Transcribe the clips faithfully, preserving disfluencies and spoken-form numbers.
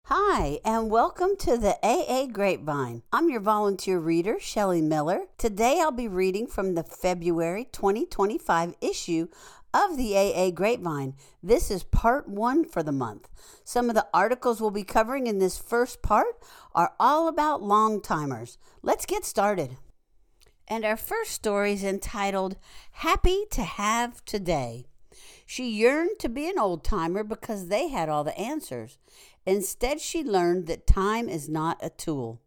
Hi, and welcome to the A A Grapevine. I'm your volunteer reader, Shelley Miller. Today I'll be reading from the February twenty twenty-five issue of the A A Grapevine. This is part one for the month. Some of the articles we'll be covering in this first part are all about long timers. Let's get started. And our first story is entitled, Happy to Have Today. She yearned to be an old timer because they had all the answers. Instead, she learned that time is not a tool.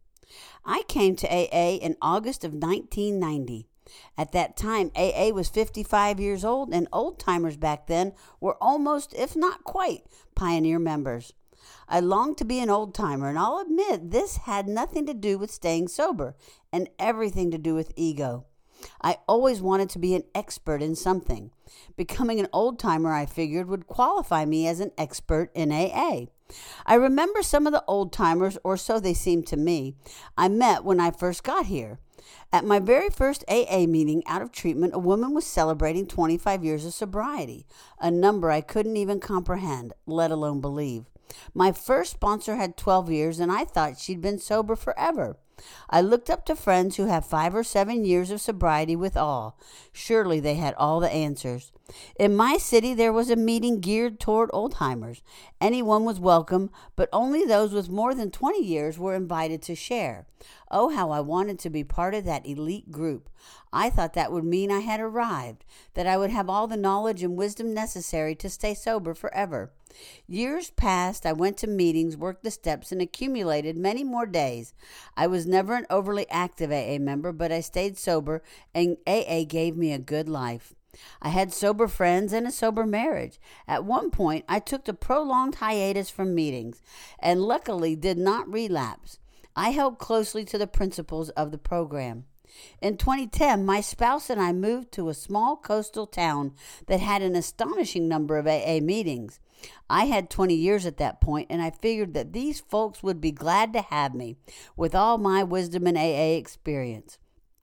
I came to A A in August of nineteen ninety. At that time, A A was fifty-five years old, and old timers back then were almost, if not quite, pioneer members. I longed to be an old timer, and I'll admit this had nothing to do with staying sober and everything to do with ego. I always wanted to be an expert in something. Becoming an old timer, I figured, would qualify me as an expert in A A. I remember some of the old timers, or so they seemed to me, I met when I first got here. At my very first A A meeting out of treatment, a woman was celebrating twenty-five years of sobriety, a number I couldn't even comprehend, let alone believe. My first sponsor had twelve years, and I thought she'd been sober forever. I looked up to friends who have five or seven years of sobriety with awe. Surely they had all the answers. In my city, there was a meeting geared toward old-timers. Anyone was welcome, but only those with more than twenty years were invited to share. Oh, how I wanted to be part of that elite group. I thought that would mean I had arrived, that I would have all the knowledge and wisdom necessary to stay sober forever. Years passed, I went to meetings, worked the steps, and accumulated many more days. I was never an overly active A A member, but I stayed sober, and A A gave me a good life. I had sober friends and a sober marriage. At one point, I took a prolonged hiatus from meetings, and luckily did not relapse. I held closely to the principles of the program. In twenty ten, my spouse and I moved to a small coastal town that had an astonishing number of A A meetings. I had twenty years at that point, and I figured that these folks would be glad to have me with all my wisdom and A A experience.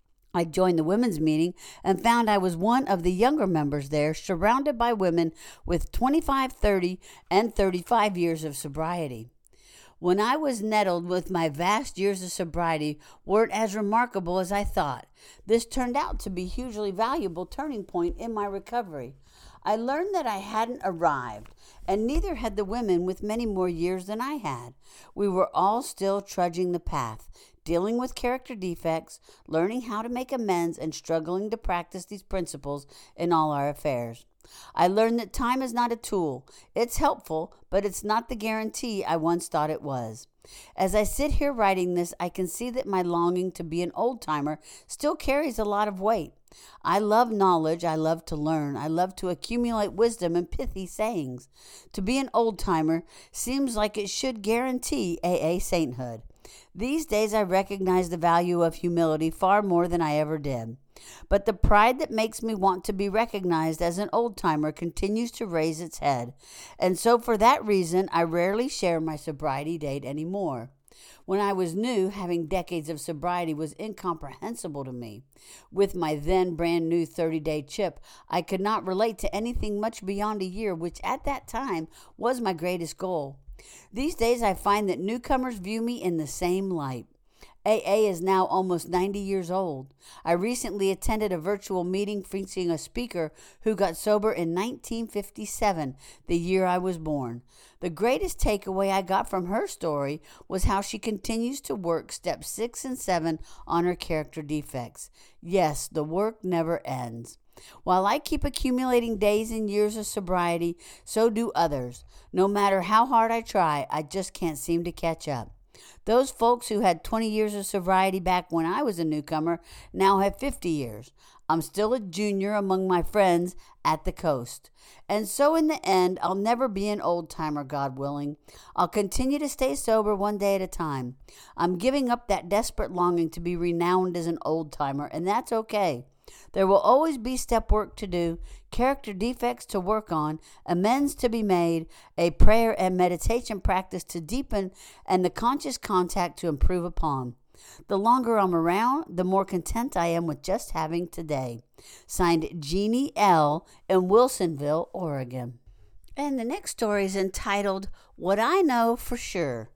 I joined the women's meeting and found I was one of the younger members there, surrounded by women with twenty-five, thirty, and thirty-five years of sobriety. When I was nettled with my vast years of sobriety weren't as remarkable as I thought. This turned out to be a hugely valuable turning point in my recovery. I learned that I hadn't arrived, and neither had the women with many more years than I had. We were all still trudging the path, dealing with character defects, learning how to make amends, and struggling to practice these principles in all our affairs. I learned that time is not a tool. It's helpful, but it's not the guarantee I once thought it was. As I sit here writing this, I can see that my longing to be an old-timer still carries a lot of weight. I love knowledge. I love to learn. I love to accumulate wisdom and pithy sayings. To be an old-timer seems like it should guarantee A A sainthood. These days, I recognize the value of humility far more than I ever did. But the pride that makes me want to be recognized as an old-timer continues to raise its head. And so for that reason, I rarely share my sobriety date anymore. When I was new, having decades of sobriety was incomprehensible to me. With my then brand new thirty-day chip, I could not relate to anything much beyond a year, which at that time was my greatest goal. These days, I find that newcomers view me in the same light. A A is now almost ninety years old. I recently attended a virtual meeting featuring a speaker who got sober in nineteen fifty-seven, the year I was born. The greatest takeaway I got from her story was how she continues to work steps six and seven on her character defects. Yes, the work never ends. While I keep accumulating days and years of sobriety, so do others. No matter how hard I try, I just can't seem to catch up. Those folks who had twenty years of sobriety back when I was a newcomer now have fifty years. I'm still a junior among my friends at the coast. And so in the end, I'll never be an old-timer, God willing. I'll continue to stay sober one day at a time. I'm giving up that desperate longing to be renowned as an old-timer, and that's okay. There will always be step work to do, character defects to work on, amends to be made, a prayer and meditation practice to deepen, and the conscious contact to improve upon. The longer I'm around, the more content I am with just having today. Signed, Jeannie L. in Wilsonville, Oregon. And the next story is entitled, What I Know for Sure.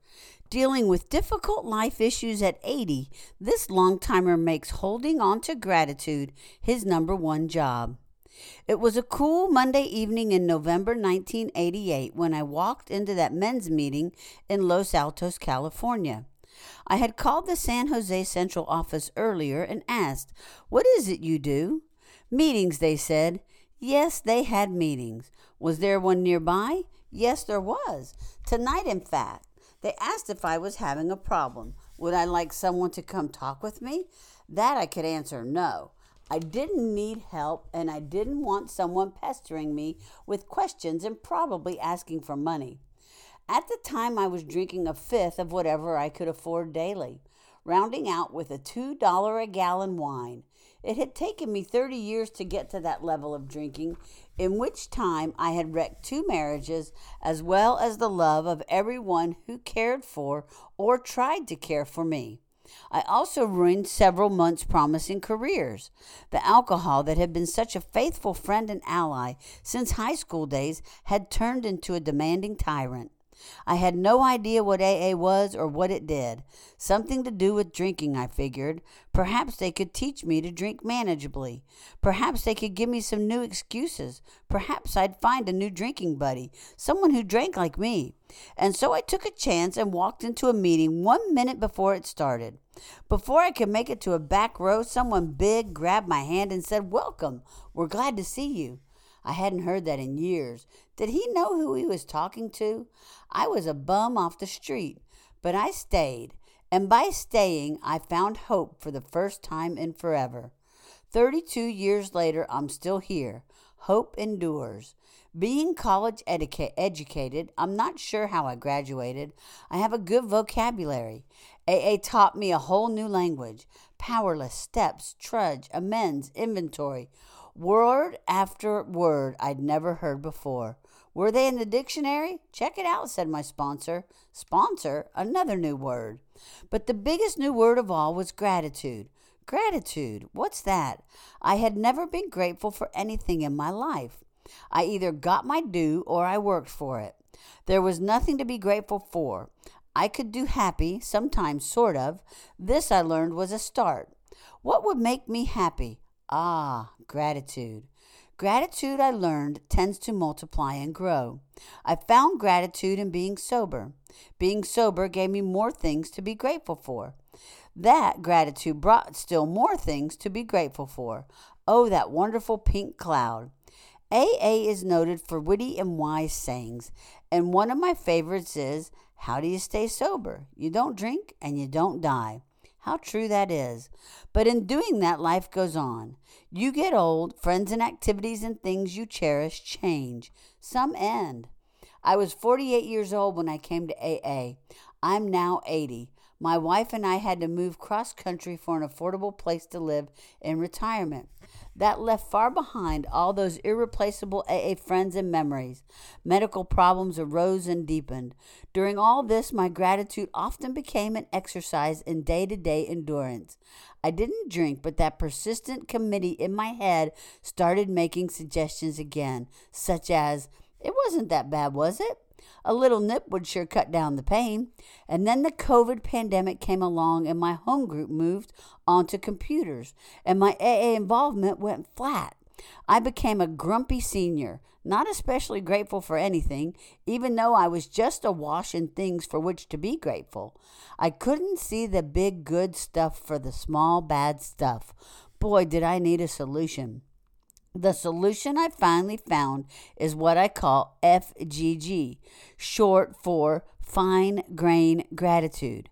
Dealing with difficult life issues at eighty, this long-timer makes holding on to gratitude his number one job. It was a cool Monday evening in November nineteen eighty-eight when I walked into that men's meeting in Los Altos, California. I had called the San Jose Central office earlier and asked, "What is it you do?" "Meetings," they said. Yes, they had meetings. Was there one nearby? Yes, there was. Tonight, in fact. They asked if I was having a problem. Would I like someone to come talk with me? That I could answer no. I didn't need help, and I didn't want someone pestering me with questions and probably asking for money. At the time, I was drinking a fifth of whatever I could afford daily, rounding out with a two dollars a gallon wine. It had taken me thirty years to get to that level of drinking, in which time I had wrecked two marriages, as well as the love of everyone who cared for or tried to care for me. I also ruined several months' promising careers. The alcohol that had been such a faithful friend and ally since high school days had turned into a demanding tyrant. I had no idea what A A was or what it did. Something to do with drinking, I figured. Perhaps they could teach me to drink manageably. Perhaps they could give me some new excuses. Perhaps I'd find a new drinking buddy, someone who drank like me. And so I took a chance and walked into a meeting one minute before it started. Before I could make it to a back row, someone big grabbed my hand and said, "Welcome. We're glad to see you." I hadn't heard that in years. Did he know who he was talking to? I was a bum off the street, but I stayed, and by staying, I found hope for the first time in forever. Thirty-two years later, I'm still here. Hope endures. Being college educa- educated, I'm not sure how I graduated. I have a good vocabulary. A A taught me a whole new language. Powerless, steps, trudge, amends, inventory. Word after word I'd never heard before. Were they in the dictionary? Check it out, said my sponsor. Sponsor? Another new word. But the biggest new word of all was gratitude. Gratitude. What's that? I had never been grateful for anything in my life. I either got my due or I worked for it. There was nothing to be grateful for. I could do happy, sometimes sort of. This, I learned, was a start. What would make me happy? Ah, gratitude. Gratitude, I learned, tends to multiply and grow. I found gratitude in being sober. Being sober gave me more things to be grateful for. That gratitude brought still more things to be grateful for. Oh, that wonderful pink cloud. A A is noted for witty and wise sayings, and one of my favorites is, "How do you stay sober? You don't drink and you don't die." How true that is. But in doing that, life goes on. You get old, friends and activities and things you cherish change. Some end. I was forty-eight years old when I came to A A. I'm now eighty. My wife and I had to move cross-country for an affordable place to live in retirement. That left far behind all those irreplaceable A A friends and memories. Medical problems arose and deepened. During all this, my gratitude often became an exercise in day-to-day endurance. I didn't drink, but that persistent committee in my head started making suggestions again, such as, "It wasn't that bad, was it? A little nip would sure cut down the pain." And then the COVID pandemic came along and my home group moved onto computers and my A A involvement went flat. I became a grumpy senior, not especially grateful for anything, even though I was just awash in things for which to be grateful. I couldn't see the big good stuff for the small bad stuff. Boy, did I need a solution. The solution I finally found is what I call F G G, short for Fine Grain Gratitude.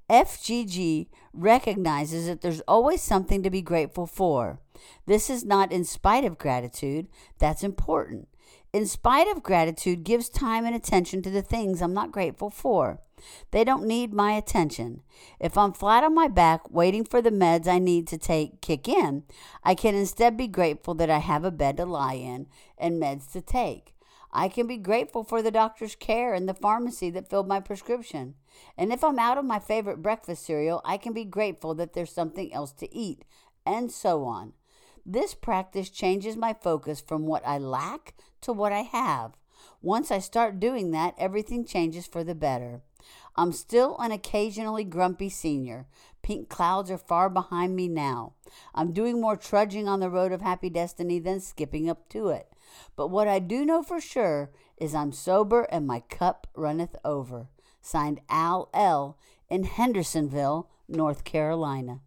F G G recognizes that there's always something to be grateful for. This is not in spite of gratitude. That's important. In spite of gratitude gives time and attention to the things I'm not grateful for. They don't need my attention. If I'm flat on my back waiting for the meds I need to take kick in, I can instead be grateful that I have a bed to lie in and meds to take. I can be grateful for the doctor's care and the pharmacy that filled my prescription. And if I'm out of my favorite breakfast cereal, I can be grateful that there's something else to eat, and so on. This practice changes my focus from what I lack to what I have. Once I start doing that, everything changes for the better. I'm still an occasionally grumpy senior. Pink clouds are far behind me now. I'm doing more trudging on the road of happy destiny than skipping up to it. But what I do know for sure is I'm sober and my cup runneth over. Signed Al L. in Hendersonville, North Carolina.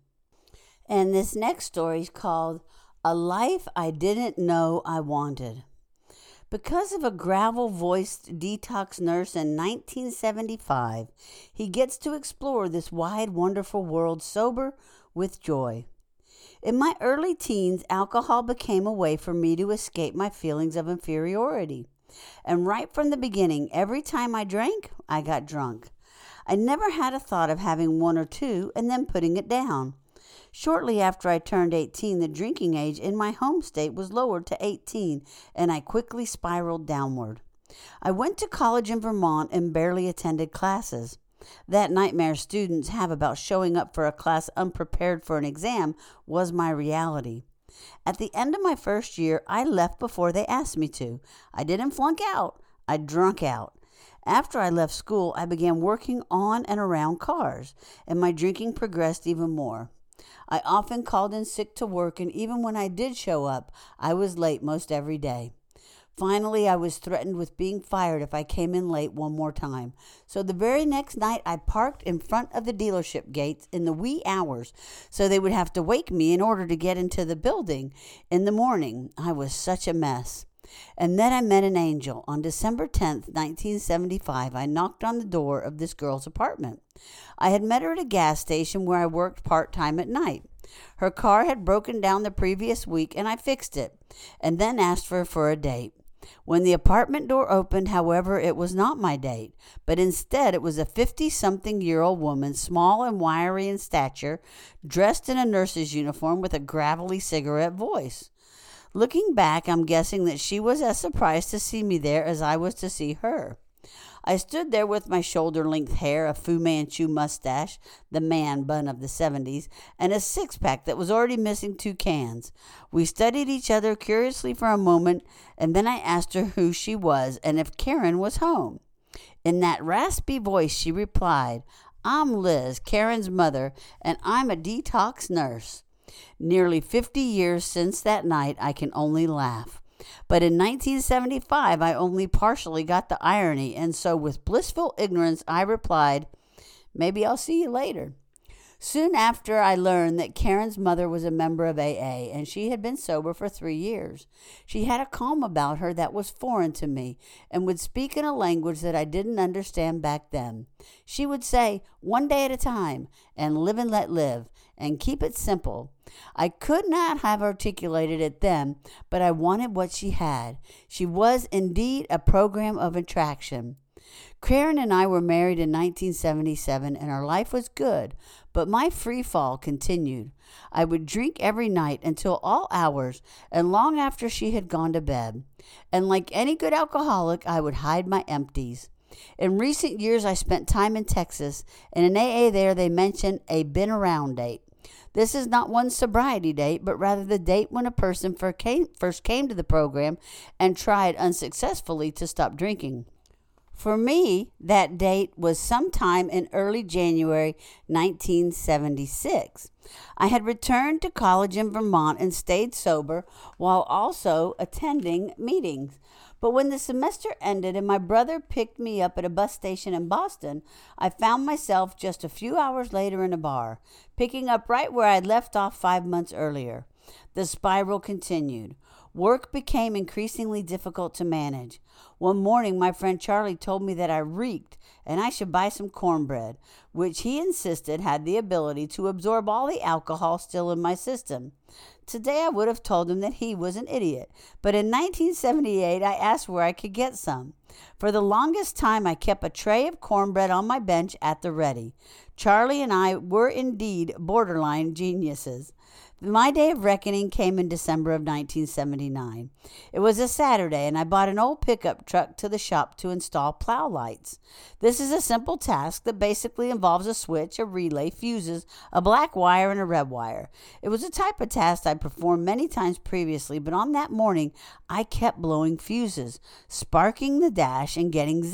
And this next story is called A Life I Didn't Know I Wanted. Because of a gravel-voiced detox nurse in nineteen seventy-five, he gets to explore this wide, wonderful world sober with joy. In my early teens, alcohol became a way for me to escape my feelings of inferiority. And right from the beginning, every time I drank, I got drunk. I never had a thought of having one or two and then putting it down. Shortly after I turned eighteen, the drinking age in my home state was lowered to eighteen, and I quickly spiraled downward. I went to college in Vermont and barely attended classes. That nightmare students have about showing up for a class unprepared for an exam was my reality. At the end of my first year, I left before they asked me to. I didn't flunk out, I drunk out. After I left school, I began working on and around cars, and my drinking progressed even more. I often called in sick to work, and even when I did show up, I was late most every day. Finally, I was threatened with being fired if I came in late one more time. So the very next night, I parked in front of the dealership gates in the wee hours so they would have to wake me in order to get into the building in the morning. I was such a mess. And then I met an angel. On December tenth, nineteen seventy-five, I knocked on the door of this girl's apartment. I had met her at a gas station where I worked part-time at night. Her car had broken down the previous week, and I fixed it, and then asked her for a date. When the apartment door opened, however, it was not my date, but instead it was a fifty-something-year-old woman, small and wiry in stature, dressed in a nurse's uniform with a gravelly cigarette voice. Looking back, I'm guessing that she was as surprised to see me there as I was to see her. I stood there with my shoulder-length hair, a Fu Manchu mustache, the man bun of the seventies, and a six-pack that was already missing two cans. We studied each other curiously for a moment, and then I asked her who she was and if Karen was home. In that raspy voice, she replied, "I'm Liz, Karen's mother, and I'm a detox nurse." Nearly fifty years since that night, I can only laugh. But in nineteen seventy-five, I only partially got the irony, and so with blissful ignorance, I replied, "Maybe I'll see you later." Soon after, I learned that Karen's mother was a member of A A, and she had been sober for three years. She had a calm about her that was foreign to me, and would speak in a language that I didn't understand back then. She would say, "One day at a time," and "live and let live," and keep it simple. I could not have articulated it then, but I wanted what she had. She was indeed a program of attraction. Karen and I were married in nineteen seventy-seven, and our life was good, but my free fall continued. I would drink every night until all hours and long after she had gone to bed. And like any good alcoholic, I would hide my empties. In recent years, I spent time in Texas, and in A A there they mention a been-around date. This is not one sobriety date, but rather the date when a person first came to the program and tried unsuccessfully to stop drinking. For me, that date was sometime in early January nineteen seventy-six. I had returned to college in Vermont and stayed sober while also attending meetings. But when the semester ended and my brother picked me up at a bus station in Boston, I found myself just a few hours later in a bar, picking up right where I'd left off five months earlier. The spiral continued. Work became increasingly difficult to manage. One morning, my friend Charlie told me that I reeked and I should buy some cornbread, which he insisted had the ability to absorb all the alcohol still in my system. Today, I would have told him that he was an idiot, but in nineteen seventy-eight, I asked where I could get some. For the longest time, I kept a tray of cornbread on my bench at the ready. Charlie and I were indeed borderline geniuses. My day of reckoning came in December of nineteen seventy-nine. It was a Saturday, and I bought an old pickup truck to the shop to install plow lights. This is a simple task that basically involves a switch, a relay, fuses, a black wire, and a red wire. It was a type of task I'd performed many times previously, but on that morning, I kept blowing fuses, sparking the dash, and getting zapped.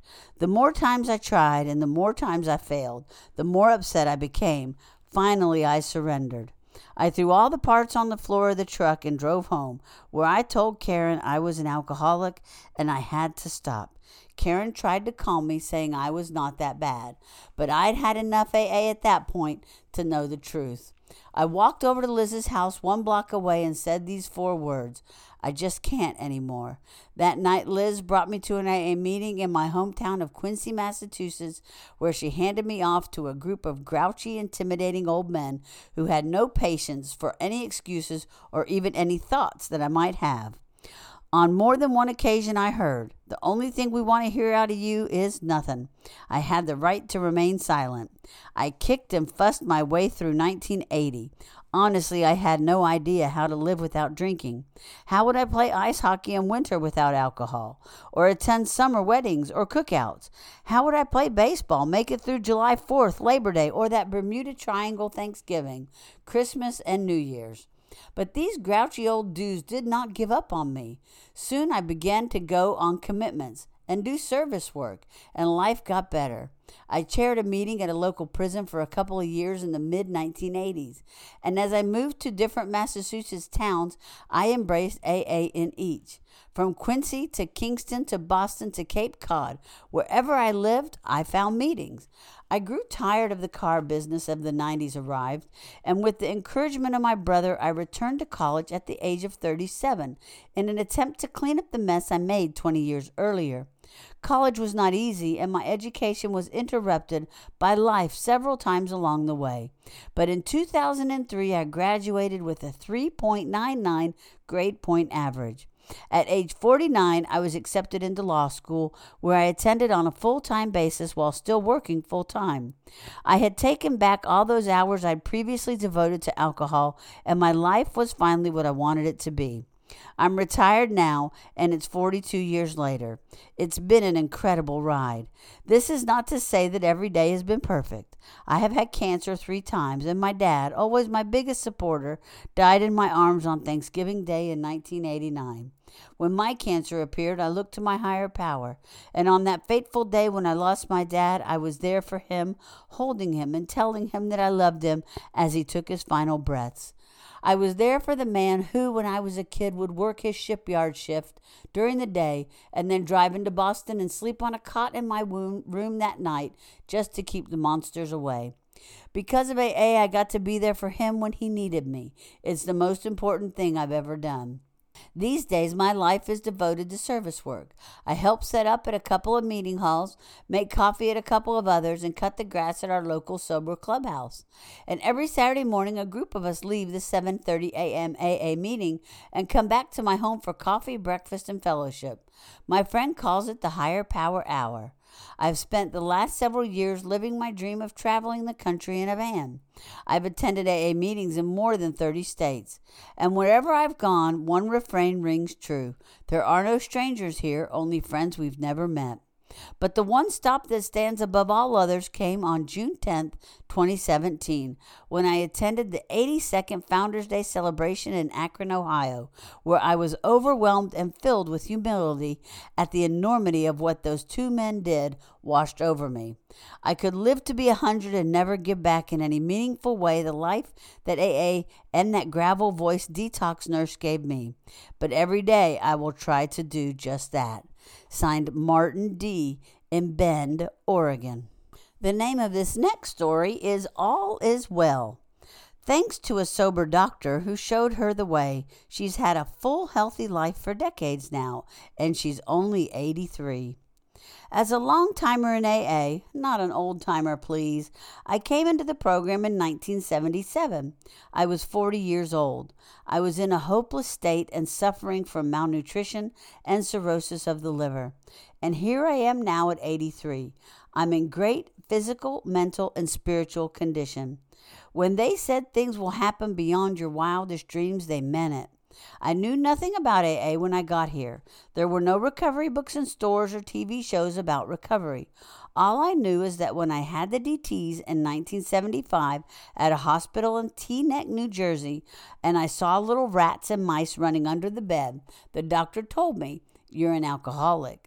The more times I tried and the more times I failed, the more upset I became. Finally, I surrendered. I threw all the parts on the floor of the truck and drove home, where I told Karen I was an alcoholic and I had to stop. Karen tried to calm me, saying I was not that bad, but I'd had enough A A at that point to know the truth. I walked over to Liz's house one block away and said these four words: I just can't anymore. That night, Liz brought me to an A A meeting in my hometown of Quincy, Massachusetts, where she handed me off to a group of grouchy, intimidating old men who had no patience for any excuses or even any thoughts that I might have. On more than one occasion I heard, "The only thing we want to hear out of you is nothing." I had the right to remain silent. I kicked and fussed my way through nineteen eighty. Honestly, I had no idea how to live without drinking. How would I play ice hockey in winter without alcohol? Or attend summer weddings or cookouts? How would I play baseball, make it through July fourth, Labor Day, or that Bermuda Triangle Thanksgiving, Christmas, and New Year's? But these grouchy old dudes did not give up on me. Soon I began to go on commitments and do service work, and life got better. I chaired a meeting at a local prison for a couple of years in the mid nineteen eighties, and as I moved to different Massachusetts towns, I embraced A A in each. From Quincy to Kingston to Boston to Cape Cod, wherever I lived, I found meetings. I grew tired of the car business of the nineties arrived, and with the encouragement of my brother, I returned to college at the age of thirty-seven in an attempt to clean up the mess I made twenty years earlier. College was not easy, and my education was interrupted by life several times along the way. But in two thousand three, I graduated with a three point nine nine grade point average. At age forty-nine, I was accepted into law school, where I attended on a full-time basis while still working full-time. I had taken back all those hours I'd previously devoted to alcohol, and my life was finally what I wanted it to be. I'm retired now, and it's forty-two years later. It's been an incredible ride. This is not to say that every day has been perfect. I have had cancer three times, and my dad, always my biggest supporter, died in my arms on Thanksgiving Day in nineteen eighty-nine. When my cancer appeared, I looked to my higher power, and on that fateful day when I lost my dad, I was there for him, holding him and telling him that I loved him as he took his final breaths. I was there for the man who, when I was a kid, would work his shipyard shift during the day and then drive into Boston and sleep on a cot in my room that night just to keep the monsters away. Because of A A, I got to be there for him when he needed me. It's the most important thing I've ever done. These days, my life is devoted to service work. I help set up at a couple of meeting halls, make coffee at a couple of others, and cut the grass at our local sober clubhouse. And every Saturday morning, a group of us leave the seven thirty a.m. A A meeting and come back to my home for coffee, breakfast, and fellowship. My friend calls it the Higher Power Hour. I've spent the last several years living my dream of traveling the country in a van. I've attended A A meetings in more than thirty states, and wherever I've gone, one refrain rings true. There are no strangers here, only friends we've never met. But the one stop that stands above all others came on June tenth, twenty seventeen, when I attended the eighty-second Founders Day celebration in Akron, Ohio, where I was overwhelmed and filled with humility at the enormity of what those two men did washed over me. I could live to be a hundred and never give back in any meaningful way the life that A A and that gravel voice detox nurse gave me. But every day I will try to do just that. Signed, Martin D. in Bend, Oregon. The name of this next story is All Is Well. Thanks to a sober doctor who showed her the way, she's had a full, healthy life for decades now, and she's only eighty-three. As a long-timer in A A, not an old-timer, please, I came into the program in nineteen seventy-seven. I was forty years old. I was in a hopeless state and suffering from malnutrition and cirrhosis of the liver. And here I am now at eighty-three. I'm in great physical, mental, and spiritual condition. When they said things will happen beyond your wildest dreams, they meant it. I knew nothing about A A when I got here. There were no recovery books in stores or T V shows about recovery. All I knew is that when I had the D Ts in nineteen seventy-five at a hospital in Teaneck, New Jersey, and I saw little rats and mice running under the bed, the doctor told me, "You're an alcoholic."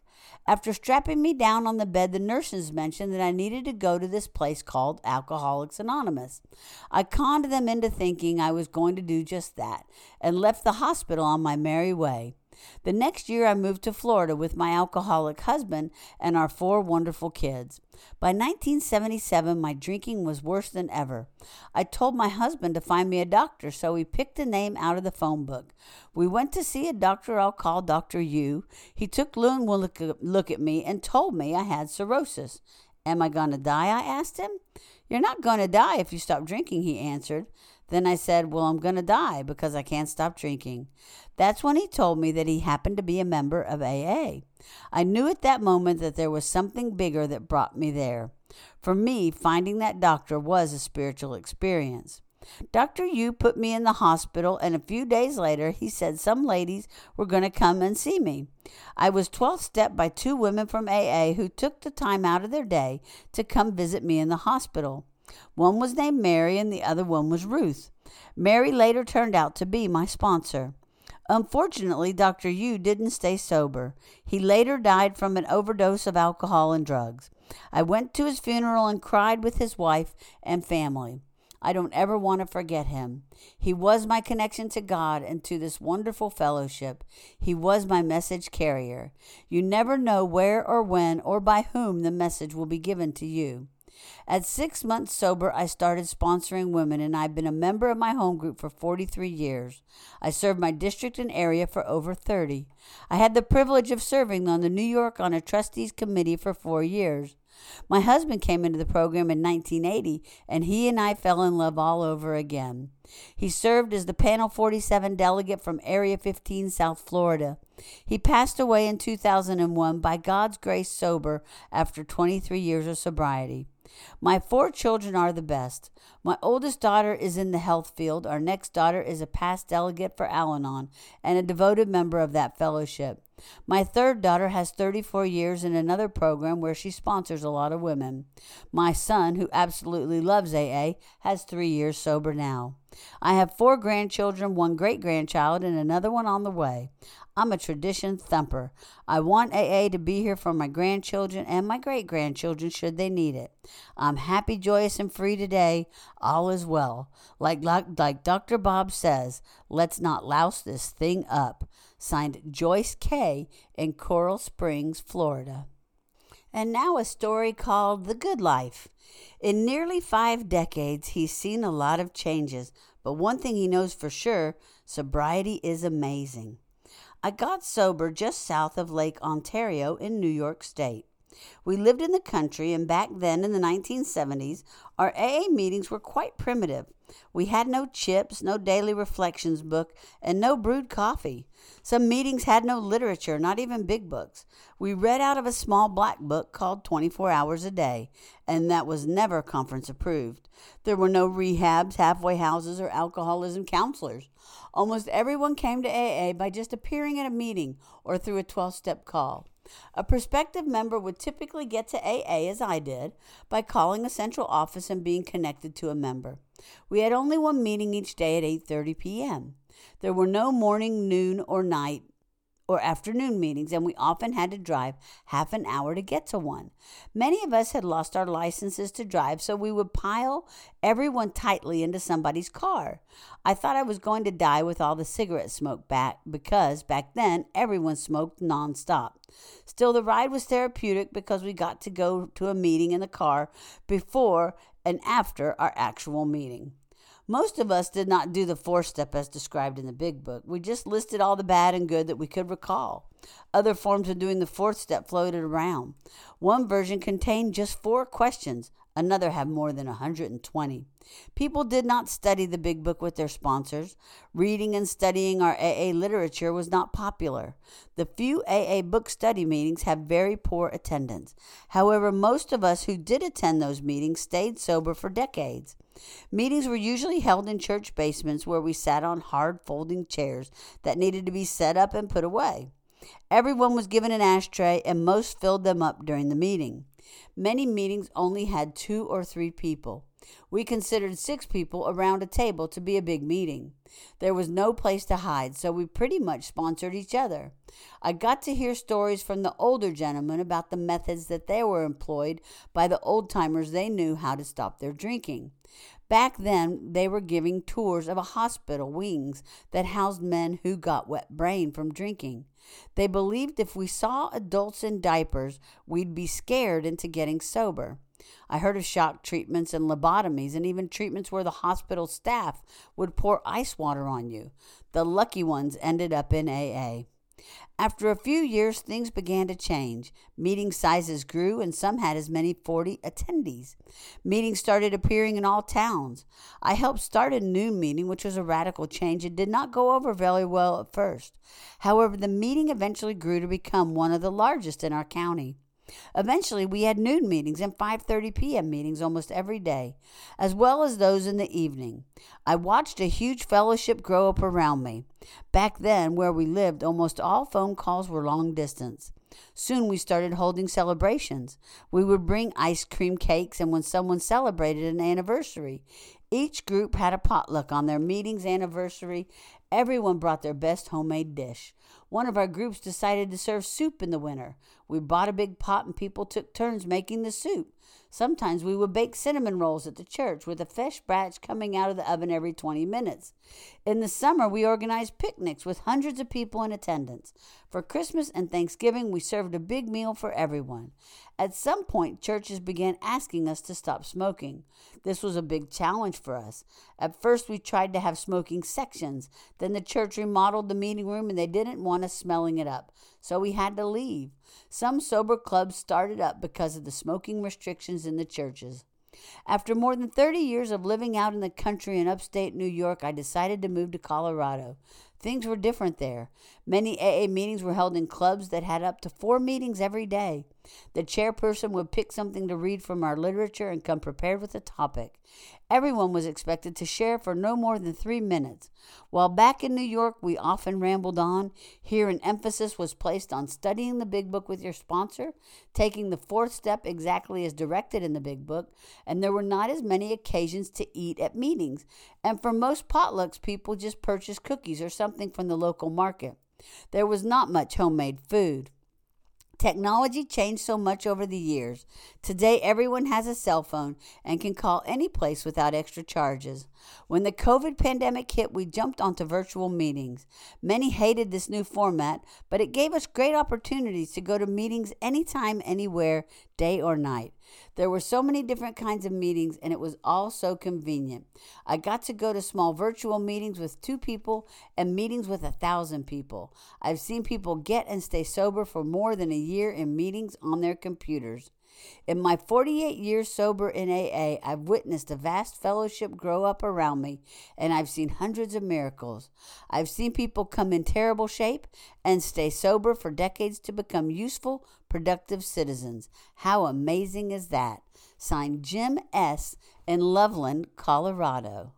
After strapping me down on the bed, the nurses mentioned that I needed to go to this place called Alcoholics Anonymous. I conned them into thinking I was going to do just that and left the hospital on my merry way. The next year, I moved to Florida with my alcoholic husband and our four wonderful kids. By nineteen seventy-seven, my drinking was worse than ever. I told my husband to find me a doctor, so he picked a name out of the phone book. We went to see a doctor I'll call Doctor Yu. He took one look look at me and told me I had cirrhosis. Am I going to die? I asked him. You're not going to die if you stop drinking, he answered. Then I said, well, I'm going to die because I can't stop drinking. That's when he told me that he happened to be a member of A A. I knew at that moment that there was something bigger that brought me there. For me, finding that doctor was a spiritual experience. Doctor Yu put me in the hospital, and a few days later, he said some ladies were going to come and see me. I was twelve-stepped by two women from A A who took the time out of their day to come visit me in the hospital. One was named Mary and the other one was Ruth. Mary later turned out to be my sponsor. Unfortunately, Doctor Yu didn't stay sober. He later died from an overdose of alcohol and drugs. I went to his funeral and cried with his wife and family. I don't ever want to forget him. He was my connection to God and to this wonderful fellowship. He was my message carrier. You never know where or when or by whom the message will be given to you. At six months sober, I started sponsoring women, and I've been a member of my home group for forty-three years. I served my district and area for over thirty. I had the privilege of serving on the New York on a trustees committee for four years. My husband came into the program in nineteen eighty, and he and I fell in love all over again. He served as the Panel forty-seven delegate from Area fifteen, South Florida. He passed away in two thousand one by God's grace sober after twenty-three years of sobriety. My four children are the best. My oldest daughter is in the health field. Our next daughter is a past delegate for Al-Anon and a devoted member of that fellowship. My third daughter has thirty-four years in another program where she sponsors a lot of women. My son, who absolutely loves A A, has three years sober now. I have four grandchildren, one great-grandchild, and another one on the way. I'm a tradition thumper. I want A A to be here for my grandchildren and my great-grandchildren should they need it. I'm happy, joyous, and free today. All is well. Like, like, like Doctor Bob says, let's not louse this thing up. Signed, Joyce K. in Coral Springs, Florida. And now a story called The Good Life. In nearly five decades, he's seen a lot of changes, but one thing he knows for sure, sobriety is amazing. I got sober just south of Lake Ontario in New York State. We lived in the country, and back then in the nineteen seventies, our A A meetings were quite primitive. We had no chips, no daily reflections book, and no brewed coffee. Some meetings had no literature, not even big books. We read out of a small black book called twenty-four hours a day, and that was never conference approved. There were no rehabs, halfway houses, or alcoholism counselors. Almost everyone came to A A by just appearing at a meeting or through a twelve-step call. A prospective member would typically get to A A, as I did, by calling a central office and being connected to a member. We had only one meeting each day at eight thirty p.m. There were no morning, noon, or night or afternoon meetings, and we often had to drive half an hour to get to one. Many of us had lost our licenses to drive, so we would pile everyone tightly into somebody's car. I thought I was going to die with all the cigarette smoke back because back then everyone smoked nonstop. Still, the ride was therapeutic because we got to go to a meeting in the car before and after our actual meeting. Most of us did not do the four-step as described in the big book. We just listed all the bad and good that we could recall. Other forms of doing the fourth step floated around. One version contained just four questions. Another had more than one hundred twenty. People did not study the big book with their sponsors. Reading and studying our A A literature was not popular. The few A A book study meetings had very poor attendance. However, most of us who did attend those meetings stayed sober for decades. Meetings were usually held in church basements where we sat on hard folding chairs that needed to be set up and put away. Everyone was given an ashtray, and most filled them up during the meeting. Many meetings only had two or three people. We considered six people around a table to be a big meeting. There was no place to hide, so we pretty much sponsored each other. I got to hear stories from the older gentlemen about the methods that they were employed by the old-timers they knew how to stop their drinking. Back then, they were giving tours of a hospital wings that housed men who got wet brain from drinking. They believed if we saw adults in diapers, we'd be scared into getting sober. I heard of shock treatments and lobotomies and even treatments where the hospital staff would pour ice water on you. The lucky ones ended up in A A. After a few years, things began to change. Meeting sizes grew, and some had as many forty attendees. Meetings started appearing in all towns. I helped start a noon meeting, which was a radical change. It did not go over very well at first. However, the meeting eventually grew to become one of the largest in our county. Eventually, we had noon meetings and five thirty p.m. meetings almost every day, as well as those in the evening. I watched a huge fellowship grow up around me. Back then, where we lived, almost all phone calls were long distance. Soon we started holding celebrations. We would bring ice cream cakes, and when someone celebrated an anniversary, each group had a potluck on their meeting's anniversary. Everyone brought their best homemade dish. One of our groups decided to serve soup in the winter. We bought a big pot and people took turns making the soup. Sometimes we would bake cinnamon rolls at the church with a fresh batch coming out of the oven every twenty minutes. In the summer, we organized picnics with hundreds of people in attendance. For Christmas and Thanksgiving, we served a big meal for everyone. At some point, churches began asking us to stop smoking. This was a big challenge for us. At first, we tried to have smoking sections. Then the church remodeled the meeting room and they didn't want us smelling it up, so we had to leave. Some sober clubs started up because of the smoking restrictions in the churches. After more than thirty years of living out in the country in upstate New York, I decided to move to Colorado. Things were different there. Many A A meetings were held in clubs that had up to four meetings every day. The chairperson would pick something to read from our literature and come prepared with a topic. Everyone was expected to share for no more than three minutes. While back in New York, we often rambled on. Here, an emphasis was placed on studying the Big Book with your sponsor, taking the fourth step exactly as directed in the Big Book, and there were not as many occasions to eat at meetings. And for most potlucks, people just purchased cookies or something from the local market. There was not much homemade food. Technology changed so much over the years. Today, everyone has a cell phone and can call any place without extra charges. When the COVID pandemic hit, we jumped onto virtual meetings. Many hated this new format, but it gave us great opportunities to go to meetings anytime, anywhere, day or night. There were so many different kinds of meetings, and it was all so convenient. I got to go to small virtual meetings with two people and meetings with a thousand people. I've seen people get and stay sober for more than a year in meetings on their computers. In my forty-eight years sober in A A, I've witnessed a vast fellowship grow up around me, and I've seen hundreds of miracles. I've seen people come in terrible shape and stay sober for decades to become useful, productive citizens. How amazing is that? Signed, Jim S. in Loveland, Colorado.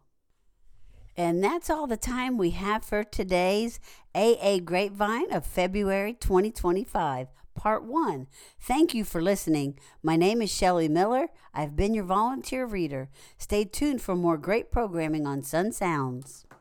And that's all the time we have for today's A A Grapevine of February twenty twenty-five. Part one. Thank you for listening. My name is Shelley Miller. I've been your volunteer reader. Stay tuned for more great programming on Sun Sounds.